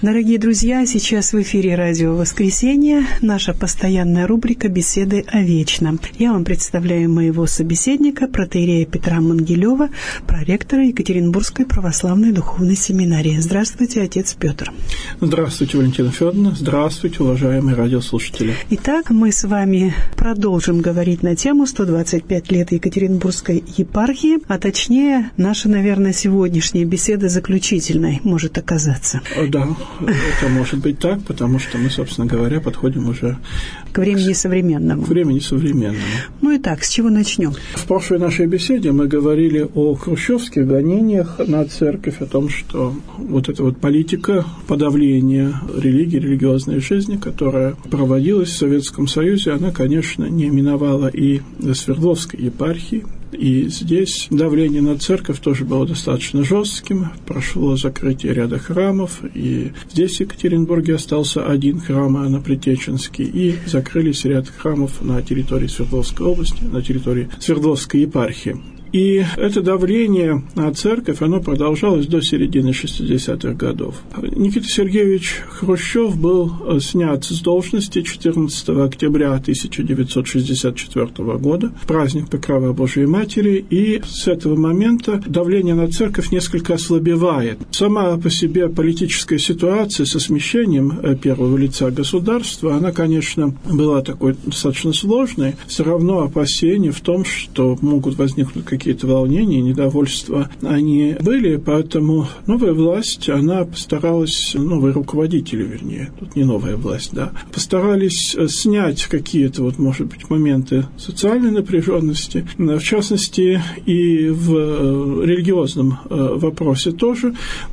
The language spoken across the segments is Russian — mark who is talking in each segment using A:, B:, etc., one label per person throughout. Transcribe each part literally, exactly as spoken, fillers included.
A: Дорогие друзья, сейчас в эфире радио «Воскресенье», наша постоянная рубрика «Беседы о вечном». Я вам представляю моего собеседника, протоиерея Петра Мангелева, проректора Екатеринбургской православной духовной семинарии. Здравствуйте, отец Петр.
B: Здравствуйте, Валентина Федоровна. Здравствуйте, уважаемые радиослушатели.
A: Итак, мы с вами продолжим говорить на тему сто двадцать пять лет Екатеринбургской епархии, а точнее, наша, наверное, сегодняшняя беседа заключительной может оказаться.
B: Да. Это может быть так, потому что мы, собственно говоря, подходим уже
A: к времени современному.
B: К времени современному.
A: Ну и так, с чего начнем?
B: В прошлой нашей беседе мы говорили о хрущевских гонениях на церковь, о том, что вот эта вот политика подавления религии, религиозной жизни, которая проводилась в Советском Союзе, она, конечно, не миновала и Свердловской епархии. И здесь давление на церковь тоже было достаточно жестким. Прошло закрытие ряда храмов, и здесь в Екатеринбурге остался один храм, Анно-Притеченский, и закрылись ряд храмов на территории Свердловской области, на территории Свердловской епархии. И это давление на церковь, оно продолжалось до середины шестидесятых годов. Никита Сергеевич Хрущев был снят с должности четырнадцатого октября тысяча девятьсот шестьдесят четвёртого года, в праздник Покрова Божией Матери, и с этого момента давление на церковь несколько ослабевает. Сама по себе политическая ситуация со смещением первого лица государства, она, конечно, была такой достаточно сложной, все равно опасения в том, что могут возникнуть какие-то какие-то волнения, недовольства, они были, поэтому новая власть, она постаралась, новые руководители, вернее, тут не новая власть, да, постарались снять какие-то, вот, может быть, моменты социальной напряженности, в частности, и в религиозном вопросе тоже,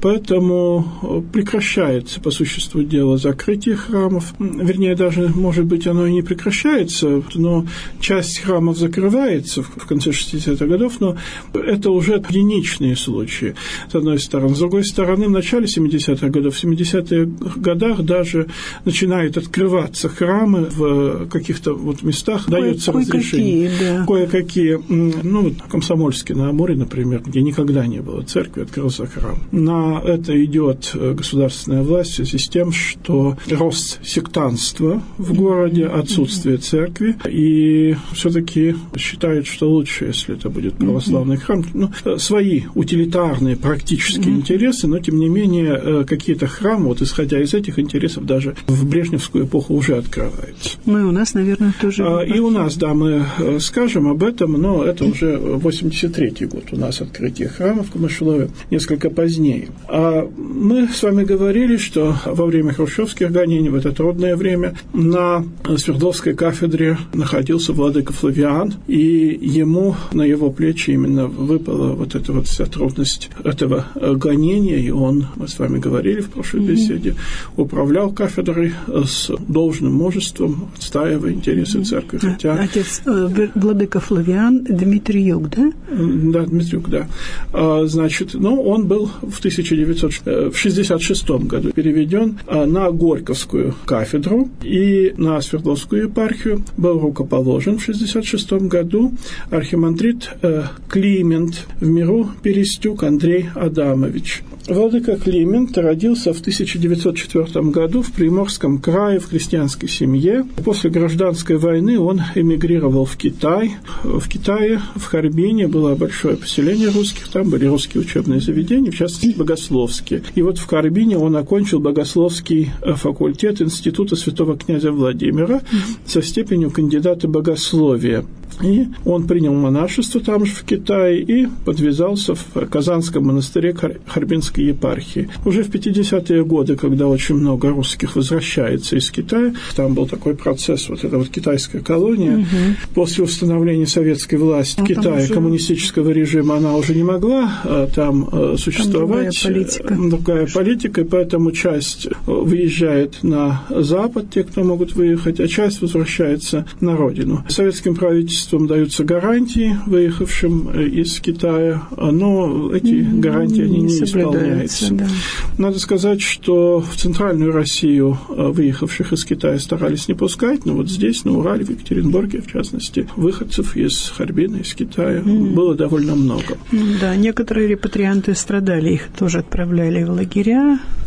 B: поэтому прекращается, по существу дела, закрытие храмов, вернее, даже, может быть, оно и не прекращается, но часть храмов закрывается в конце шестидесятых годов, но это уже единичные случаи, с одной стороны. С другой стороны, в начале семидесятых годов, в семидесятых годах даже начинают открываться храмы в каких-то вот местах, Кое- дается разрешение. Да. Кое-какие, ну, вот Комсомольске на Амуре, например, где никогда не было церкви, открылся храм. На это идет государственная власть в связи с тем, что рост сектантства в городе, отсутствие церкви, и все-таки считают, что лучше, если это будет православный храм, ну, свои утилитарные практические mm-hmm. интересы, но, тем не менее, какие-то храмы, вот исходя из этих интересов, даже в брежневскую эпоху уже открываются.
A: Ну, и у нас, наверное, тоже...
B: А, и у нас, да, мы скажем об этом, но это уже восемьдесят третий год у нас открытие храма в Камышлове, несколько позднее. А мы с вами говорили, что во время хрущевских гонений, в это трудное время, на Свердловской кафедре находился владыка Флавиан, и ему, на его плечи именно выпала вот эта вот вся трудность этого гонения, и он, мы с вами говорили в прошлой mm-hmm. беседе, управлял кафедрой с должным мужеством, отстаивая интересы mm-hmm. церкви. Хотя...
A: Отец э, владыка Флавиан Дмитриюк, да?
B: Да, Дмитриюк, да. А, значит, ну, он был в тысяча девятьсот шестьдесят шестом году переведен на Горьковскую кафедру и на Свердловскую епархию, был рукоположен в шестьдесят шестом году архимандрит Климент, в миру Перестюк Андрей Адамович. Владыка Климент родился в тысяча девятьсот четвёртом году в Приморском крае в крестьянской семье. После гражданской войны он эмигрировал в Китай. В Китае, в Харбине, было большое поселение русских, там были русские учебные заведения, в частности, богословские. И вот в Харбине он окончил богословский факультет Института святого князя Владимира со степенью кандидата богословия. И он принял монашество там же, в Китае, и подвязался в Казанском монастыре Харбинской епархии. Уже в пятидесятые годы, когда очень много русских возвращается из Китая, там был такой процесс, вот эта вот китайская колония. Угу. После установления советской власти в Китае, уже... коммунистического режима, она уже не могла там существовать.
A: Там другая политика.
B: Другая политика, и поэтому часть выезжает на Запад, те, кто могут выехать, а часть возвращается на родину. Советским правительством даются гарантии выехавшим из Китая, но эти mm-hmm. гарантии они не, не исполняются. Да. Надо сказать, что в центральную Россию выехавших из Китая старались не пускать, но вот здесь, на Урале, в Екатеринбурге, в частности, выходцев из Харбина, из Китая mm-hmm. было довольно много.
A: Да, некоторые репатрианты страдали, их тоже отправляли в лагеря.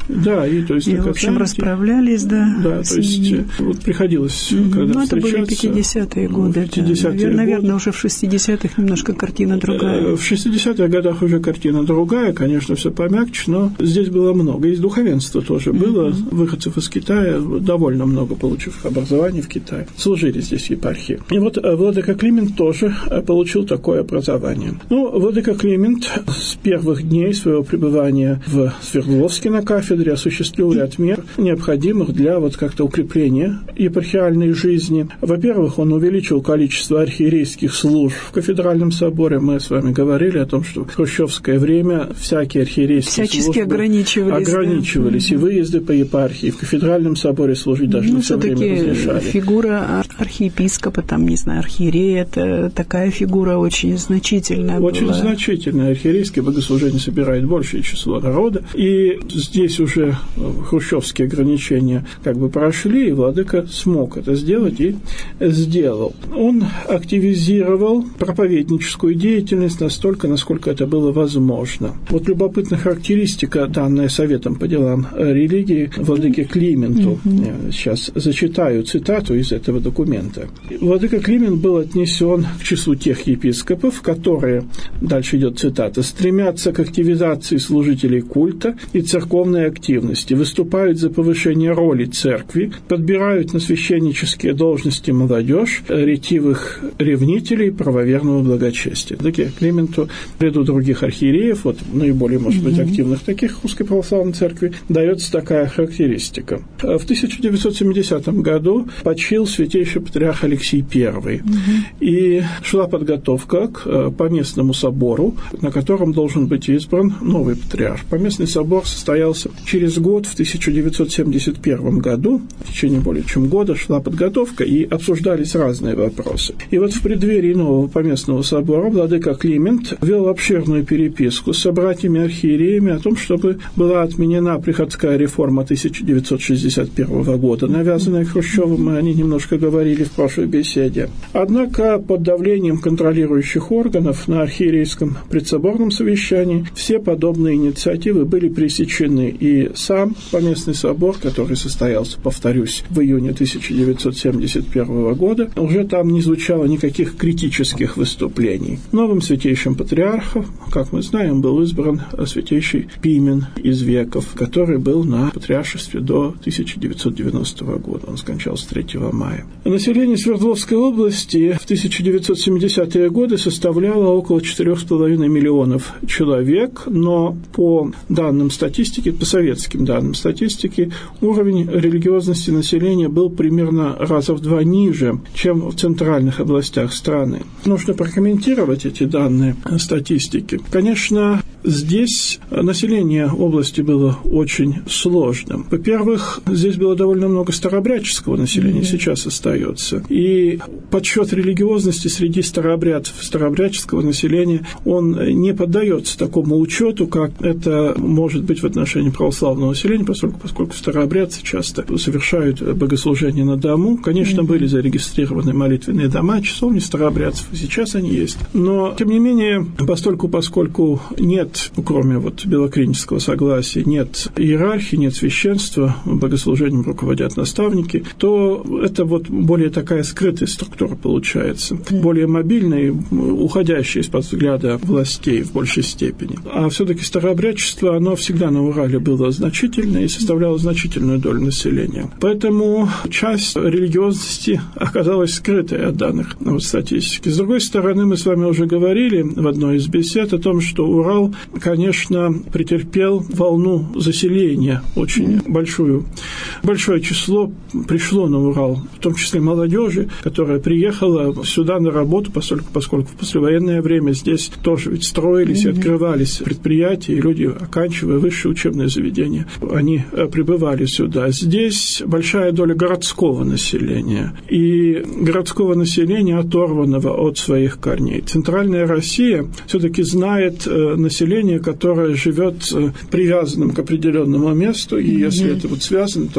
B: Да, и то есть...
A: И, в общем, расправлялись, да.
B: Да, то есть вот приходилось,
A: mm-hmm.
B: когда
A: ну,
B: встречаться...
A: это были пятидесятые годы.
B: пятидесятые
A: да. Наверное,
B: годы.
A: уже в шестидесятых немножко картина другая.
B: В шестидесятых годах уже картина другая, конечно, все помягче, но здесь было много. Из духовенства тоже mm-hmm. было, выходцев из Китая, довольно много получивших образование в Китае, служили здесь в епархии. И вот владыка Климент тоже получил такое образование. Ну, владыка Климент с первых дней своего пребывания в Свердловске на кафедре осуществил ряд мер, необходимых для вот как-то укрепления епархиальной жизни. Во-первых, он увеличил количество архиерейских служб в кафедральном соборе. Мы с вами говорили о том, что в хрущевское время всякие архиерейские
A: Всячески
B: службы
A: ограничивались.
B: ограничивались,
A: да.
B: и выезды по епархии, в кафедральном соборе служить даже
A: ну,
B: не все время разрешали.
A: Фигура архиепископа, там, не знаю, архиерея, это такая фигура очень значительная
B: Очень
A: была.
B: значительная. Архиерейское богослужение собирает большее число народа, и здесь уже хрущевские ограничения как бы прошли, и владыка смог это сделать и сделал. Он активизировал проповедническую деятельность настолько, насколько это было возможно. Вот любопытная характеристика, данная Советом по делам религии владыке Клименту. Mm-hmm. Сейчас зачитаю цитату из этого документа. Владыка Климент был отнесен к числу тех епископов, которые, дальше идет цитата, стремятся к активизации служителей культа и церковной активности, выступают за повышение роли церкви, подбирают на священнические должности молодежь, ретивых ревнителей правоверного благочестия. Владыке Клименту, в ряду других архиереев, вот наиболее, может быть, активных таких Русской Православной Церкви, дается такая характеристика. В тысяча девятьсот семидесятом году почил святейший патриарх Алексий Первый, угу. и шла подготовка к поместному собору, на котором должен быть избран новый патриарх. Поместный собор состоялся через год, в тысяча девятьсот семьдесят первом году, в течение более чем года шла подготовка, и обсуждались разные вопросы. И вот в преддверии нового поместного собора владыка Климент вел обширную переписку с собратьями-архиереями о том, чтобы была отменена приходская реформа тысяча девятьсот шестьдесят первого года, навязанная Хрущевым, мы о ней немножко говорили в прошлой беседе. Однако под давлением контролирующих органов на архиерейском предсоборном совещании все подобные инициативы были пресечены, и сам поместный собор, который состоялся, повторюсь, в июне тысяча девятьсот семьдесят первого года, уже там не звучало никаких критических выступлений. Новым святейшим патриархом, как мы знаем, был избран святейший Пимен из Веков, который был на патриаршестве до тысяча девятьсот девяностого года. Он скончался третьего мая. Население Свердловской области в тысяча девятьсот семидесятые годы составляло около четырёх с половиной миллионов человек, но по данным статистики, по советским данным статистики, уровень религиозности населения был примерно раза в два ниже, чем в центральных областях страны. Нужно прокомментировать эти данные статистики. Конечно, здесь население области было очень сложным. Во-первых, здесь было довольно много старообрядческого населения, mm-hmm. сейчас остается. И подсчет религиозности среди старообрядцев, старообрядческого населения, он не поддается такому учету, как это может быть в отношении православного населения, поскольку, поскольку старообрядцы часто совершают богослужения на дому. Конечно, mm-hmm. были зарегистрированы молитвенные дома, часовни старообрядцев, и сейчас они есть. Но, тем не менее, постольку, поскольку нет, кроме вот белокринического согласия, нет иерархии, нет священства, богослужением руководят наставники, то это вот более такая скрытая структура получается, mm-hmm. более мобильная, уходящая из-под взгляда властей в большей степени. А все-таки старообрядчество, оно всегда на Урале было значительное и составляло значительную долю населения. Поэтому часть религиозности оказалась скрытой от данных вот, статистики. С другой стороны, мы с вами уже говорили в одной из бесед о том, что Урал, конечно, претерпел волну заселения, очень большую. Большое число пришло на Урал, в том числе молодежи, которая приехала сюда на работу, поскольку, поскольку в послевоенное время здесь тоже ведь строились mm-hmm. и открывались предприятия, и люди, оканчивая высшее учебное заведение, они прибывали сюда. Здесь большая доля городского населения, и городского населения, оторванного от своих корней. Центральная Россия все-таки знает население, которое живет привязанным к определенному месту, и mm-hmm. если это вот связано, то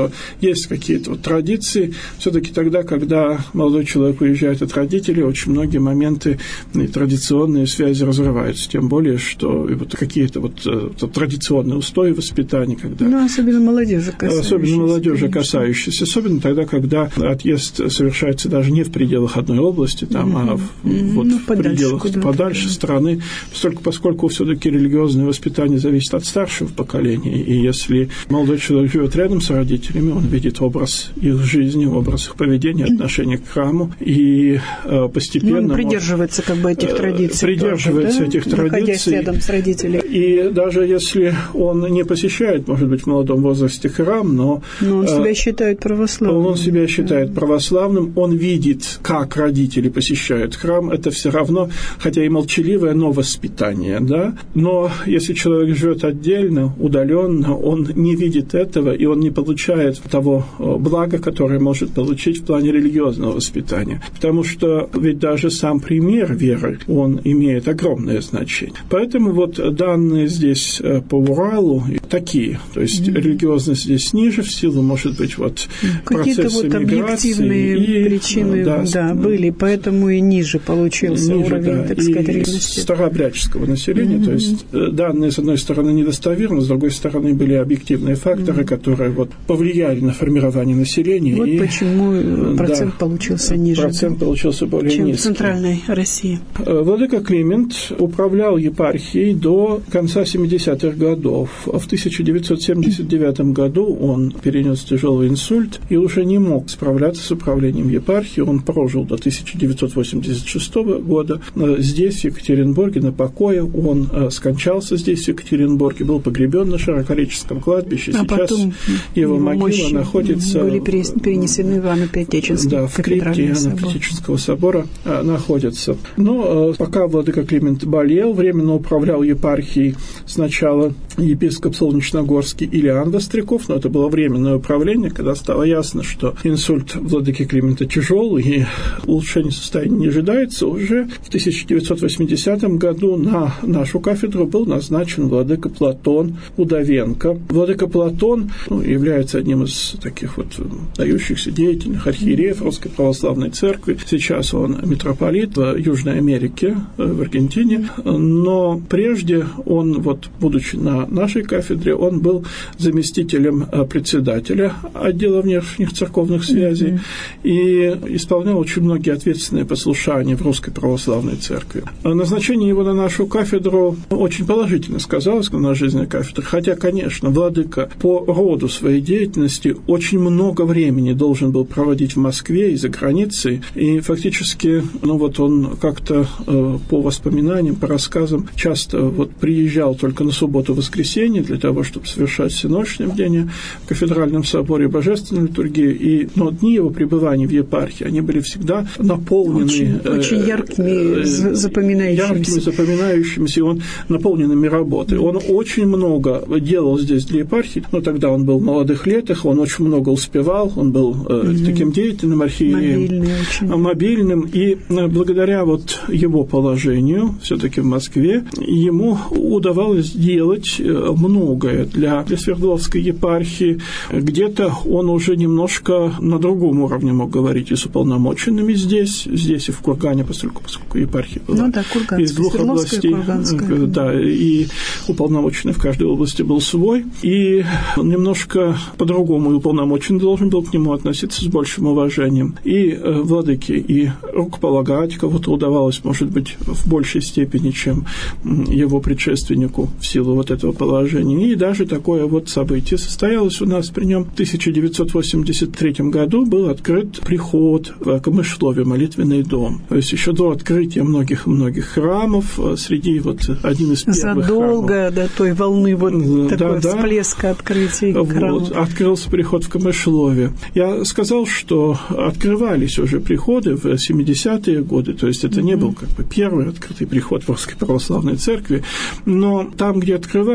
B: что есть какие-то вот традиции. Все-таки тогда, когда молодой человек уезжает от родителей, очень многие моменты и традиционные связи разрываются. Тем более, что и вот какие-то вот, вот традиционные устои воспитания, когда...
A: Ну, особенно молодежи касающиеся.
B: Особенно молодежи
A: конечно.
B: касающиеся. Особенно тогда, когда отъезд совершается даже не в пределах одной области, там, mm-hmm. а в, mm-hmm. вот ну, в пределах подальше страны, поскольку, поскольку все-таки религиозное воспитание зависит от старшего поколения, и если молодой человек живет рядом с родителями, он видит образ их жизни, образ их поведения, отношения к храму, и э, постепенно...
A: Ну, он придерживается как бы этих традиций.
B: Придерживается
A: тоже,
B: этих
A: да?
B: традиций.
A: Находясь рядом с родителями.
B: И даже если он не посещает, может быть, в молодом возрасте храм, но...
A: Но он себя считает православным.
B: Он себя считает православным, он видит, как родители посещают храм, это все равно, хотя и молчаливое, но воспитание, да. Но если человек живет отдельно, удаленно, он не видит этого, и он не получает того блага, которое может получить в плане религиозного воспитания. Потому что ведь даже сам пример веры, он имеет огромное значение. Поэтому вот данные здесь по Уралу такие, то есть mm-hmm. религиозность здесь ниже, в силу, может быть, вот
A: какие-то
B: процесса
A: вот объективные
B: и,
A: причины
B: да,
A: да, были, поэтому и ниже получился
B: ниже,
A: уровень,
B: да,
A: так сказать, религиозности.
B: Старообрядческого населения, mm-hmm. то есть данные, с одной стороны, недостоверны, с другой стороны, были объективные факторы, mm-hmm. которые вот повлияли на формирование населения.
A: Вот
B: и,
A: почему процент да, получился ниже,
B: процент получился более
A: чем
B: низкий.
A: в Центральной России.
B: Владыка Климент управлял епархией до конца семидесятых годов. В тысяча девятьсот семьдесят девятом году он перенес тяжелый инсульт и уже не мог справляться с управлением епархией. Он прожил до тысяча девятьсот восемьдесят шестого года здесь, в Екатеринбурге, на покое. Он скончался здесь, в Екатеринбурге, был погребен на Широкореченском кладбище.
A: А
B: сейчас его, его могила находится...
A: были перенесены в Иоанно-Пятичинский
B: да, в крипте Иоанна-Пятичинского собора находится. Но пока владыка Климент болел, временно управлял епархией сначала епископ Солнечногорский Илиан Востряков, но это было временное управление, когда стало ясно, что инсульт владыки Климента тяжелый и улучшение состояния не ожидается. Уже в тысяча девятьсот восьмидесятом году на нашу кафедру был назначен владыка Платон Удовенко. Владыка Платон ну, является одним из таких вот дающихся деятельных архиереев Русской Православной Церкви. Сейчас он митрополит в Южной Америке, в Аргентине, но прежде он, вот, будучи на нашей кафедре, он был заместителем председателя отдела внешних церковных связей mm-hmm. и исполнял очень многие ответственные послушания в Русской Православной Церкви. Назначение его на нашу кафедру очень положительно сказалось на жизни кафедры, хотя, конечно, владыка по роду своей деятельности очень много времени должен был проводить в Москве и за границей, и фактически, ну вот он как-то э, по воспоминаниям, по рассказам часто вот приезжал только на субботу-воскресенье для того, чтобы совершать всеночные бдения в кафедральном соборе, божественной литургии, и но дни его пребывания в епархии, они были всегда наполнены...
A: Очень, э, очень яркими, э, запоминающимися.
B: Яркими, запоминающимися, и он наполненными работой. Он очень много делал здесь для епархии, но тогда он был в молодых летах, он очень много успевал, он был э, mm-hmm. таким деятельным архиереем.
A: Мобильный очень.
B: Мобильным, и благодаря вот его положению, все-таки в Москве, ему удавалось делать многое для, для Свердловской епархии. Где-то он уже немножко на другом уровне мог говорить и с уполномоченными здесь, здесь и в Кургане, поскольку, поскольку епархия была
A: ну, да, из
B: двух областей. Да, и уполномоченный в каждой области был свой. И немножко по-другому и уполномоченный должен был к нему относиться с большим уважением. И э, владыки, и рукополагать кого-то удавалось, может быть, в большей степени, чем его предшественнику в силу вот этого положения. И даже такое вот событие состоялось у нас при нем. В тысяча девятьсот восемьдесят третьем году был открыт приход в Камышлове, молитвенный дом. То есть еще до открытия многих-многих храмов, среди вот один из первых
A: задолго
B: храмов.
A: до той волны вот
B: да,
A: такого
B: да,
A: всплеска открытий храмов.
B: Вот, открылся приход в Камышлове. Я сказал, что открывались уже приходы в семидесятые годы, то есть это mm-hmm. не был как бы первый открытый приход в Русской Православной Церкви, но там, где открывались,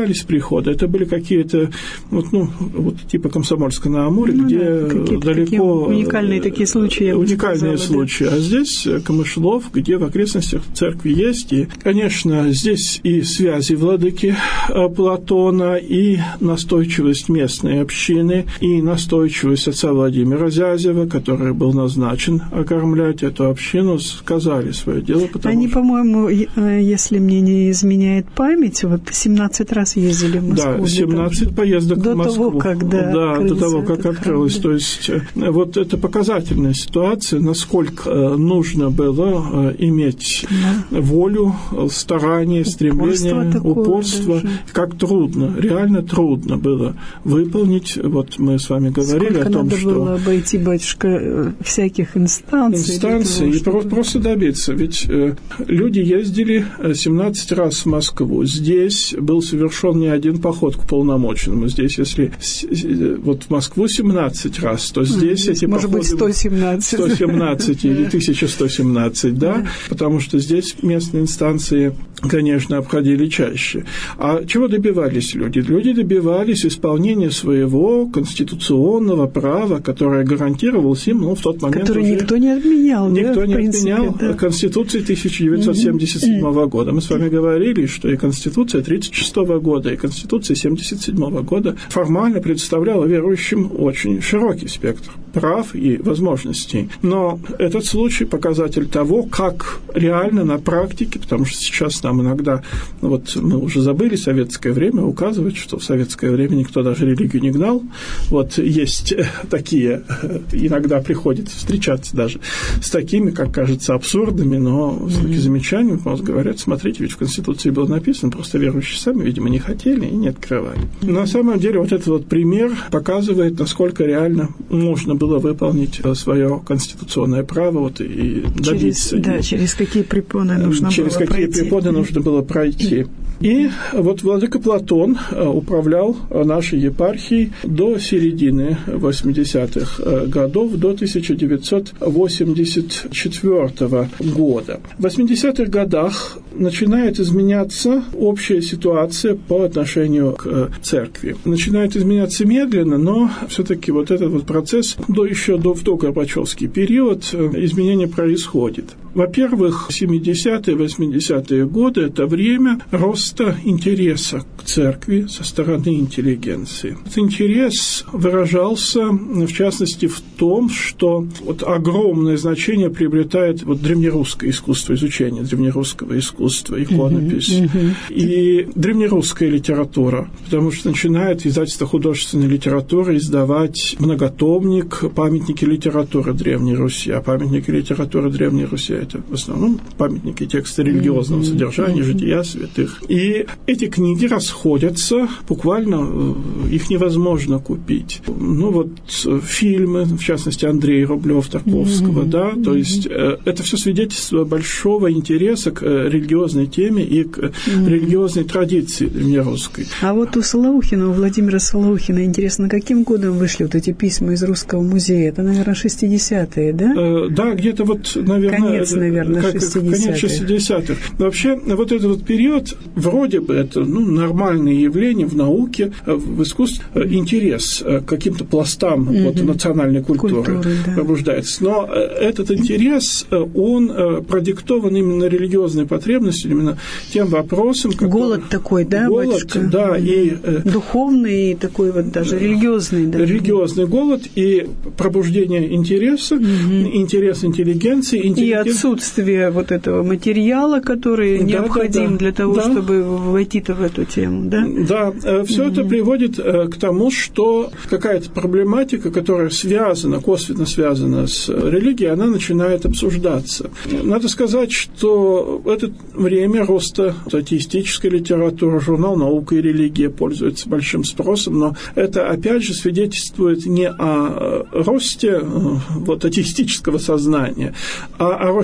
B: добивались прихода. Это были какие-то, вот, ну, вот типа Комсомольска-на-Амуре, ну, где да, далеко...
A: Уникальные такие случаи, я бы
B: Уникальные
A: сказала,
B: случаи.
A: Да.
B: А здесь Камышлов, где в окрестностях церкви есть. И, конечно, здесь и связи владыки Платона, и настойчивость местной общины, и настойчивость отца Владимира Зязева, который был назначен окормлять эту общину, сказали свое дело.
A: Они, что... по-моему, если мне не изменяет память, вот семнадцать раз ездили в Москву.
B: Да, семнадцать того, поездок
A: до
B: в Москву.
A: Того, когда
B: да, до того, как открылось.
A: Да.
B: То есть вот это показательная ситуация, насколько нужно было иметь да. волю, старание, стремление, упорство, упорство как трудно, реально трудно было выполнить. Вот мы с вами говорили
A: Сколько
B: о том,
A: надо
B: что...
A: было обойти, батюшка, всяких инстанций.
B: Инстанций, и
A: чтобы...
B: просто добиться. Ведь э, люди ездили семнадцать раз в Москву. Здесь был совершен не один поход к полномоченному. Здесь, если вот в Москву семнадцать раз, то здесь, здесь эти
A: может
B: походы...
A: быть, сто семнадцать.
B: сто семнадцать или тысяча сто семнадцать, да?
A: да?
B: Потому что здесь местные инстанции, конечно, обходили чаще. А чего добивались люди? Люди добивались исполнения своего конституционного права, которое гарантировалось им, ну, в тот момент
A: который
B: уже...
A: никто не отменял.
B: Никто
A: да,
B: не
A: принципе,
B: отменял
A: да.
B: Конституции тысяча девятьсот семьдесят седьмого года. Мы с вами говорили, что и Конституция тридцать шестого года, и Конституция семьдесят седьмого года формально представляла верующим очень широкий спектр прав и возможностей. Но этот случай показатель того, как реально на практике, потому что сейчас нам иногда, вот мы уже забыли советское время, указывать, что в советское время никто даже религию не гнал. Вот есть такие, иногда приходится встречаться даже с такими, как кажется, абсурдными, но с такими замечаниями, говорят, смотрите, ведь в Конституции было написано, просто верующие сами, видимо, не хотели и не открывали. Но на самом деле вот этот вот пример показывает, насколько реально можно было выполнить свое конституционное право вот, и добиться.
A: Через, да, через какие препоны нужно
B: через
A: было
B: какие
A: пройти.
B: препоны нужно было пройти. И вот владыка Платон управлял нашей епархией до середины восьмидесятых годов, до тысяча девятьсот восемьдесят четвёртого года. В восьмидесятых годах начинает изменяться общая ситуация по отношению к церкви. Начинает изменяться медленно, но все-таки вот этот вот процесс до, еще до, в догорбачевский период изменения происходит. Во-первых, семидесятые, восьмидесятые годы – это время роста интереса к церкви со стороны интеллигенции. Этот интерес выражался, в частности, в том, что вот огромное значение приобретает вот древнерусское искусство, изучение древнерусского искусства, иконопись uh-huh, uh-huh. и древнерусская литература, потому что начинает издательство художественной литературы издавать многотомник «Памятники литературы Древней Руси», а памятники литературы Древней Руси – это в основном памятники текста религиозного mm-hmm. содержания, mm-hmm. жития святых. И эти книги расходятся, буквально их невозможно купить. Ну вот фильмы, в частности, Андрей Рублёв, Тарковского, mm-hmm. да, то mm-hmm. есть это все свидетельство большого интереса к религиозной теме и к mm-hmm. религиозной традиции древнерусской.
A: А вот у Солоухина, у Владимира Солоухина, интересно, каким годом вышли вот эти письма из Русского музея? Это, наверное, шестидесятые, да?
B: Э, да, где-то вот, наверное...
A: Конец, наверное,
B: как,
A: шестидесятых.
B: Конец шестидесятых. Вообще, вот этот вот период, вроде бы это ну, нормальное явление в науке, в искусстве, интерес к каким-то пластам mm-hmm. вот, национальной культуры, культуры да. пробуждается. Но этот интерес, он продиктован именно религиозной потребностью, именно тем вопросом... Который...
A: Голод такой, да,
B: Голод,
A: батюшка?
B: да. И,
A: духовный, и такой вот даже религиозный. Да.
B: Религиозный голод и пробуждение интереса, mm-hmm. интерес интеллигенции.
A: И отсутствие вот этого материала, который да, необходим да, да. для того, да. чтобы войти-то в эту тему, да?
B: Да, все mm-hmm. это приводит к тому, что какая-то проблематика, которая связана, косвенно связана с религией, она начинает обсуждаться. Надо сказать, что в это время роста атеистической литературы, журнал «Наука и религия» пользуется большим спросом, но это, опять же, свидетельствует не о росте вот, атеистического сознания, а о росте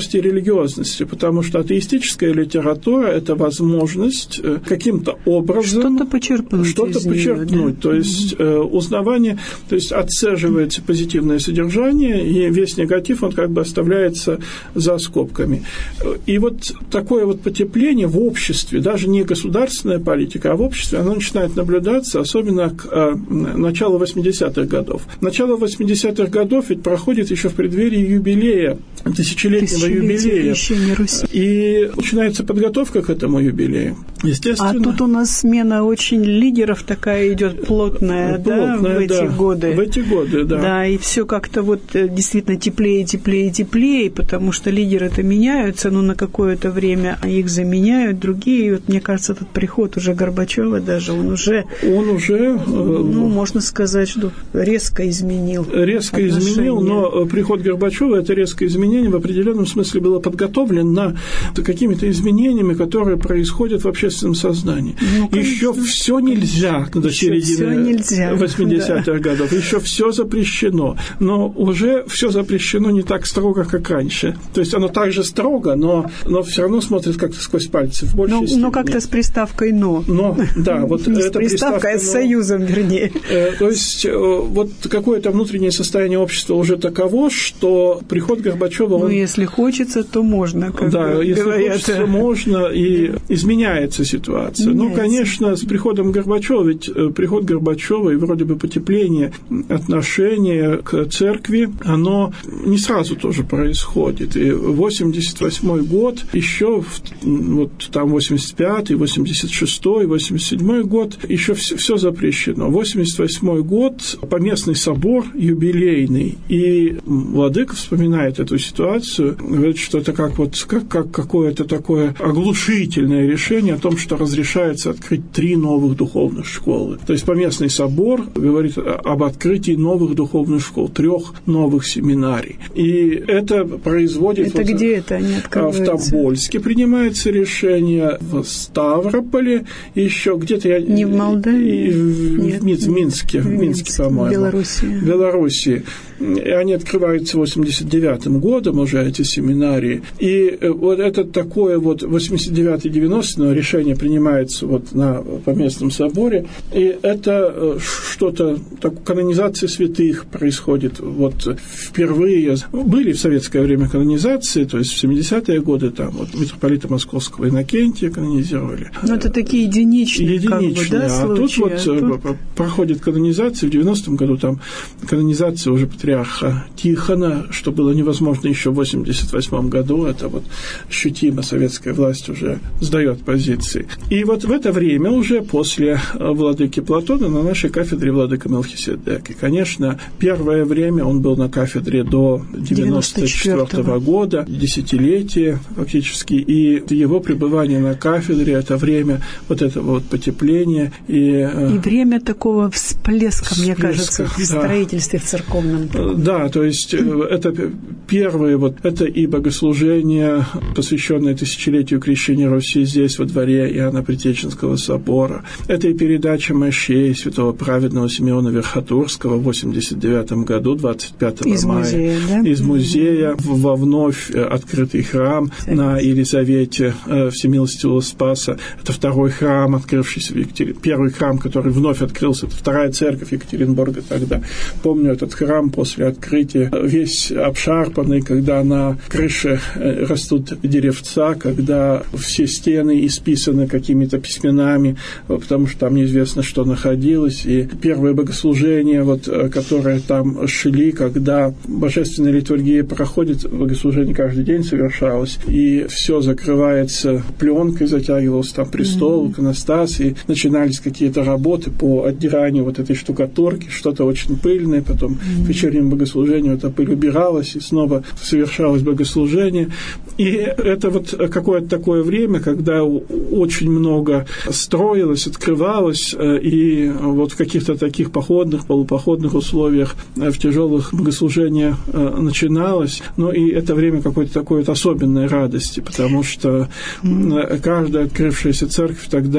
B: духовности и религиозности, потому что атеистическая литература – это возможность каким-то образом
A: что-то почерпнуть,
B: что-то почерпнуть. Нее, да? То есть mm-hmm. узнавание, то есть отцеживается позитивное содержание, и весь негатив, он как бы оставляется за скобками. И вот такое вот потепление в обществе, даже не государственная политика, а в обществе, оно начинает наблюдаться, особенно к началу восьмидесятых годов. Начало восьмидесятых годов ведь проходит еще в преддверии юбилея, тысячелетнего юбилея.
A: Руси.
B: И начинается подготовка к этому юбилею. Естественно.
A: А тут у нас смена очень лидеров такая идет плотная, плотная да, в эти
B: да,
A: годы.
B: В эти годы, да.
A: Да, и все как-то вот действительно теплее, теплее, теплее, потому что лидеры-то меняются, но на какое-то время их заменяют другие. И вот мне кажется, этот приход уже Горбачёва даже, он уже...
B: Он уже...
A: Ну, можно сказать, что резко изменил.
B: Резко отношения. изменил, но приход Горбачёва, это резкое изменение в определенном смысле было подготовлено какими-то изменениями, которые происходят в общественном сознании. Ну, еще все нельзя до середины восьмидесятых да. годов, еще все запрещено, но уже все запрещено не так строго, как раньше. То есть оно также строго, но, но все равно смотрит как-то сквозь пальцы в большей
A: но,
B: степени.
A: Но как-то с приставкой «но».
B: Но, да, вот
A: не
B: эта
A: с приставкой, а с союзом, вернее.
B: То есть вот какое-то внутреннее состояние общества уже таково, что приход Горбачёва...
A: Ну,
B: он...
A: если хочется, то можно, как
B: да,
A: бы
B: если
A: говорят.
B: хочется, можно, и изменяется ситуация.
A: Меняется.
B: Ну, конечно, с приходом Горбачёва, ведь приход Горбачёва и вроде бы потепление отношения к церкви, оно не сразу тоже происходит. И восемьдесят восьмой год, еще вот там восемьдесят пятый, восемьдесят шестой, восемьдесят седьмой год, еще все, все запрещено. восемьдесят восьмой год, поместный собор юбилейный, и владыка вспоминает эту ситуацию, говорит, что это как вот как, как какое-то такое оглушительное решение о том, что разрешается открыть три новых духовных школы. То есть поместный собор говорит об открытии новых духовных школ, трех новых семинарий. И это производит...
A: Это
B: вот,
A: где это они открываются?
B: В Тобольске принимается решение, в Ставрополе, еще где-то я...
A: Не в Молдавии?
B: В,
A: Нет,
B: в, Минске, в Минске, в Минске, по-моему.
A: В Белоруссии.
B: В Белоруссии. И они открываются восемьдесят девятым годом уже, эти семинарии. И вот это такое вот восемьдесят девятый девяностый, но решение принимается вот на поместном соборе, и это что-то, так, канонизация святых происходит вот впервые. Были в советское время канонизации, то есть в семидесятые годы там вот митрополита Московского Иннокентия канонизировали.
A: Но это такие единичные,
B: единичные.
A: Как бы, да,
B: а
A: случаи?
B: тут вот тут... проходит канонизация, в девяностом году там канонизация уже патриарха Тихона, что было невозможно еще в восемьдесят восьмом году, это вот ощутимо советская власть уже сдает позиции. И вот в это время уже после владыки Платона на нашей кафедре владыка Мелхиседек. И, конечно, первое время он был на кафедре до девяносто четвёртого года, десятилетие фактически, и его пребывание на кафедре – это время вот этого вот потепления. И,
A: и время такого всплеска,
B: всплеска,
A: мне кажется, в
B: да.
A: строительстве в церковном.
B: Да, то есть это первое, вот это и богослужение, посвященное тысячелетию крещения Руси здесь, во дворе Иоанна Предтеченского собора. Это и передача мощей святого праведного Симеона Верхотурского в восемьдесят девятом году, двадцать пятого
A: из
B: мая.
A: Музея, да?
B: Из музея во вновь открытый храм на Елизавете Всемилостивого Спаса. Это второй храм, открывшийся в Екатеринбурге. Первый храм, который вновь открылся, это вторая церковь Екатеринбурга тогда. Помню этот храм после открытия, весь обшарпанный, когда на крыше растут деревца, когда все стены исписаны какими-то письменами, потому что там неизвестно, что находилось. И первое богослужение, вот, которое там шли, когда божественная литургия проходит, богослужение каждый день совершалось, и все закрывается пленкой, затягивался там престол, иконостас, и начинались какие-то работы по отдиранию вот этой штукатурки, что-то очень пыльное, потом mm-hmm. в вечернем богослужении эта пыль убиралась, и снова совершалось богослужение. И это вот какое-то такое время, когда очень много строилось, открывалось, и вот в каких-то таких походных, полупоходных условиях в тяжелых богослужения начиналось. Ну и это время какой-то такой вот особенной радости, потому что каждая открывшаяся церковь тогда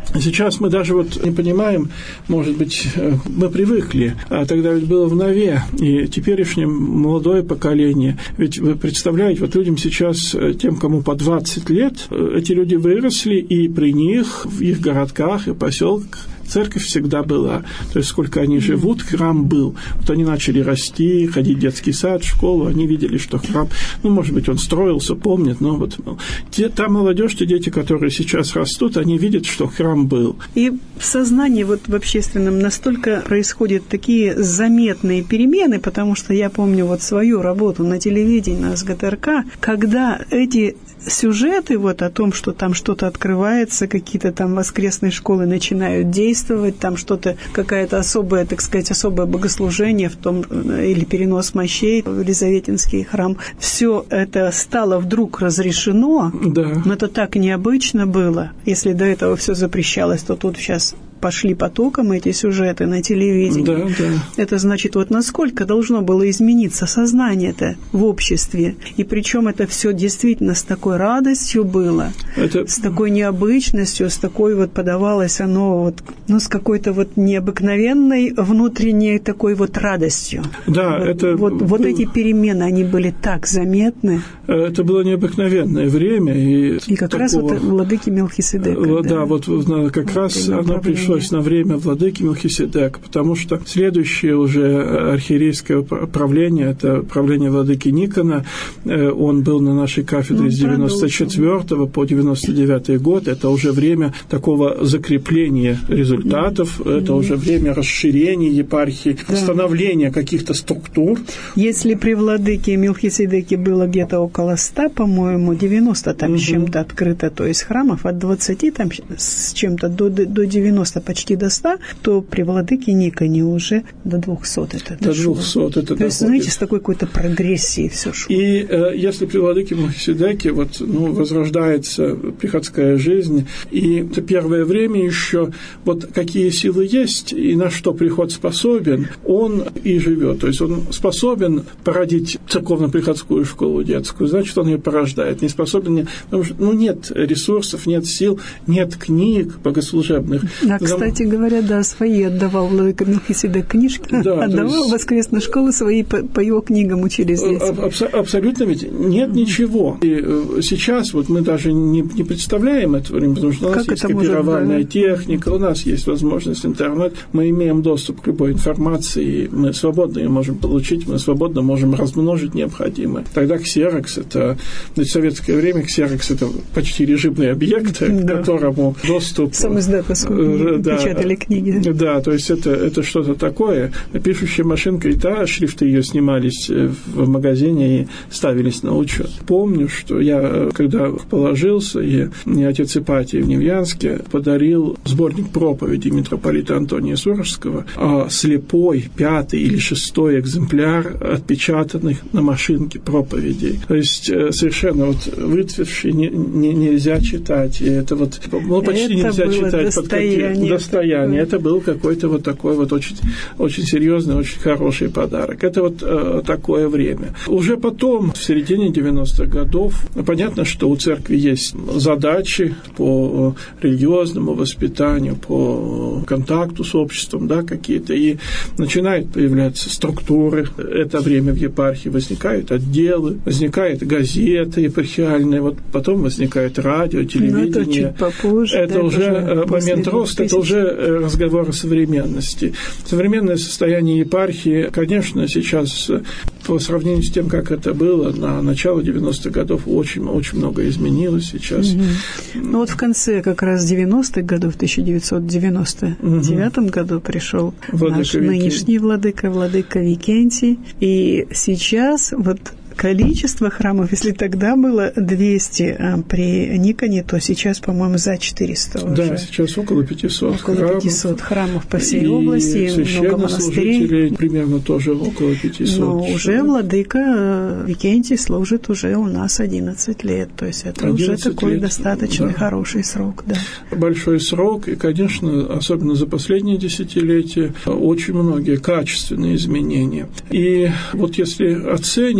B: Сейчас мы даже вот не понимаем, может быть, мы привыкли, а тогда ведь было в нове, и теперешнее молодое поколение. Ведь вы представляете, вот людям сейчас, тем, кому по двадцать лет, эти люди выросли, и при них, в их городках и поселках церковь всегда была. То есть, сколько они живут, храм был. Вот они начали расти, ходить в детский сад, в школу, они видели, что храм, ну, может быть, он строился, помнят, но вот те, та молодежь, те дети, которые сейчас растут, они видят, что храм был.
A: И в сознании вот в общественном настолько происходят такие заметные перемены, потому что я помню вот свою работу на телевидении, на СГТРК, когда эти сюжеты вот о том, что там что-то открывается, какие-то там воскресные школы начинают действовать, там что-то, какая-то особая, так сказать, особое богослужение в том, или перенос мощей в Елизаветинский храм, все это стало вдруг разрешено,
B: да.
A: Но это так необычно было. Если до этого все запрещалось, то тут сейчас пошли потоком эти сюжеты на телевидении.
B: Да, да.
A: Это значит, вот насколько должно было измениться сознание-то в обществе. И причем это все действительно с такой радостью было, это... с такой необычностью, с такой вот подавалось оно, вот, ну, с какой-то вот необыкновенной внутренней такой вот радостью.
B: Да,
A: вот,
B: это...
A: Вот, вот эти перемены, они были так заметны.
B: Это было необыкновенное время. И,
A: и как такого... раз вот владыки Мелхиседека.
B: Да, да, вот как вот раз оно пришло на время владыки Мелхиседека, потому что следующее уже архиерейское правление, это правление владыки Никона, он был на нашей кафедре ну, с девяносто четвёртого по девяносто девятый год, это уже время такого закрепления результатов, mm-hmm. это уже время расширения епархии, да. становления каких-то структур.
A: Если при владыке Мелхиседеке было где-то около ста, по-моему, девяносто там mm-hmm. с чем-то открыто, то есть храмов от двадцати там с чем-то до, до девяноста, почти до ста, то при владыке Никоне уже до двухсот это
B: до
A: дошло.
B: двухсот это
A: то есть, знаете, с такой какой-то прогрессией все шло.
B: И э, если при владыке Мелхиседеке вот, ну, возрождается приходская жизнь, и это первое время еще вот какие силы есть и на что приход способен, он и живет. То есть он способен породить церковно-приходскую школу детскую, значит, он ее порождает. Не способен, потому что ну, нет ресурсов, нет сил, нет книг богослужебных.
A: А, кстати говоря, да, свои отдавал владыка Мелхиседек книжки, да, отдавал есть... в воскресной школы свои, по, по его книгам учились дети.
B: Аб- абсолютно ведь нет mm-hmm. ничего. И сейчас вот мы даже не, не представляем это время, потому что у нас как есть копировальная быть, да? техника, у нас есть возможность интернет, мы имеем доступ к любой информации, мы свободно ее можем получить, мы свободно можем размножить необходимое. Тогда ксерокс, это в советское время ксерокс это почти режимный объект, да. к которому доступ...
A: Сам издат, поскольку
B: да,
A: печатали книги.
B: Да, то есть это, это что-то такое. Пишущая машинка и та, шрифты ее снимались в магазине и ставились на учет. Помню, что я, когда положился, и мне отец Ипатий в Невьянске подарил сборник проповедей митрополита Антония Суражского, а слепой пятый или шестой экземпляр отпечатанных на машинке проповедей. То есть совершенно вот выцветший, не, не, нельзя читать. И это вот ну, почти это нельзя читать под каким достояние. Это был какой-то вот такой вот очень, очень серьезный, очень хороший подарок. Это вот э, такое время. Уже потом, в середине девяностых годов, понятно, что у церкви есть задачи по религиозному воспитанию, по контакту с обществом, да, какие-то, и начинают появляться структуры. Это время в епархии возникают отделы, возникает газета епархиальная, вот потом возникает радио, телевидение.
A: Но это чуть попозже.
B: Это
A: да,
B: уже момент роста, это уже разговор о современности. Современное состояние епархии, конечно, сейчас по сравнению с тем, как это было на начало девяностых годов, очень-очень много изменилось сейчас.
A: Угу. Ну вот в конце как раз девяностых годов, в тысяча девятьсот девяносто девятом угу. году пришел владыка наш Викентий. Нынешний владыка, владыка Викентий. И сейчас вот количество храмов, если тогда было двести а, при Никоне, то сейчас, по-моему, за четыреста уже.
B: Да, сейчас около пятисот
A: около
B: храмов.
A: пятисот храмов по всей
B: и
A: области, много монастырей.
B: Примерно тоже около пятисот.
A: Но уже владыка Викентий служит уже у нас одиннадцать лет, то есть это уже такой лет, достаточно да. хороший срок. Да.
B: Большой срок, и, конечно, особенно за последние десятилетия, очень многие качественные изменения. И вот если оценивать,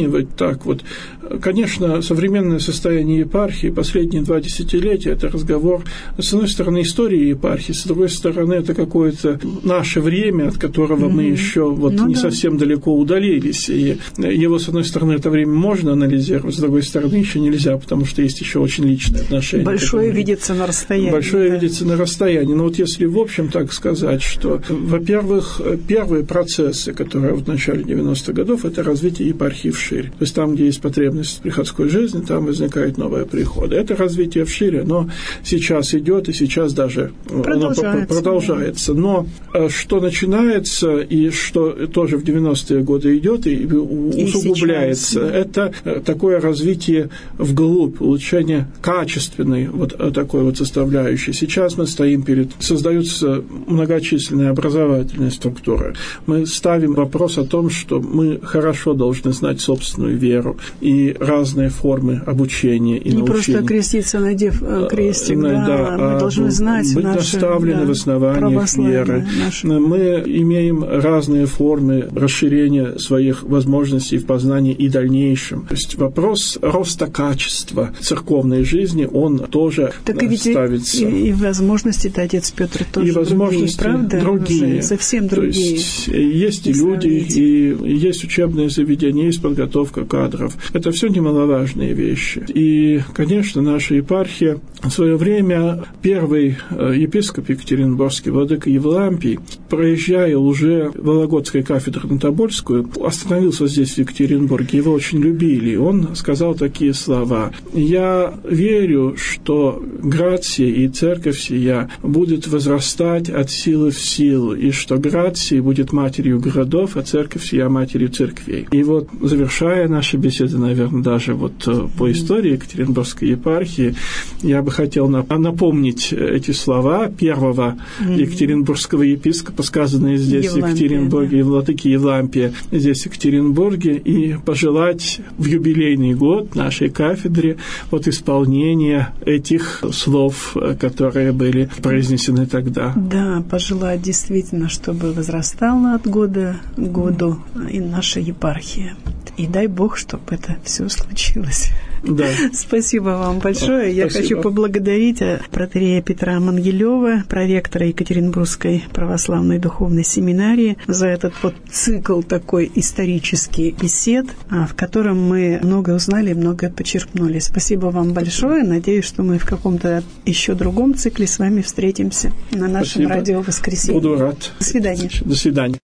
B: так вот. Конечно, современное состояние епархии, последние два десятилетия, это разговор, с одной стороны, истории епархии, с другой стороны, это какое-то наше время, от которого mm-hmm. мы еще вот ну, не да. совсем далеко удалились. И его, с одной стороны, это время можно анализировать, с другой стороны, еще нельзя, потому что есть еще очень личные отношения.
A: Большое видится на расстоянии.
B: Большое да. видится на расстоянии. Но вот если в общем так сказать, что, во-первых, первые процессы, которые в начале девяностых годов, это развитие епархии вширь. То есть там, где есть потребность в приходской жизни, там возникают новые приходы. Это развитие вширь, оно сейчас идет и сейчас даже продолжается. Оно продолжается. Но что начинается и что тоже в девяностые годы идет и усугубляется, и это такое развитие вглубь, улучшение качественной вот такой вот составляющей. Сейчас мы стоим перед... Создаются многочисленные образовательные структуры. Мы ставим вопрос о том, что мы хорошо должны знать собственную веру и разные формы обучения и
A: не
B: научения.
A: Не просто креститься, надев крестик, да, да, мы а должны знать
B: быть
A: наши,
B: наставлены да, в основаниях веры. Наши. Мы имеем разные формы расширения своих возможностей в познании и дальнейшем. То есть вопрос роста качества церковной жизни, он тоже
A: так и
B: ставится.
A: И, и возможности-то, отец Петр, тоже
B: и возможности
A: другие, правда?
B: Другие.
A: Уже совсем другие.
B: То есть есть и люди, и есть учебные заведения, есть подготовка кадров. Это все немаловажные вещи. И, конечно, наша епархия в свое время первый епископ Екатеринбургский, владыка Евлампий, проезжая уже Вологодской кафедры на Тобольскую, остановился здесь, в Екатеринбурге. Его очень любили. Он сказал такие слова: «Я верю, что Грация и церковь сия будет возрастать от силы в силу, и что Грация будет матерью городов, а церковь сия матерью церквей». И вот, завершая наши беседы, наверное, даже вот по истории Екатеринбургской епархии, я бы хотел напомнить эти слова первого mm-hmm. екатеринбургского епископа, сказанные здесь Евлампия, в Екатеринбурге, да. и владыки Евлампия здесь, в Екатеринбурге, и пожелать в юбилейный год нашей кафедре вот исполнения этих слов, которые были произнесены тогда.
A: Да, пожелать действительно, чтобы возрастала от года к году и наша епархия. И дай Бог, чтобы это все случилось.
B: Да.
A: Спасибо вам большое. Я
B: Спасибо.
A: хочу поблагодарить протоиерея Петра Мангелёва, проректора Екатеринбургской православной духовной семинарии, за этот вот цикл такой исторический бесед, в котором мы много узнали и многое почерпнули. Спасибо вам большое. Надеюсь, что мы в каком-то еще другом цикле с вами встретимся на нашем
B: Спасибо.
A: радио «Воскресенье».
B: Буду рад.
A: До свидания.
B: До свидания.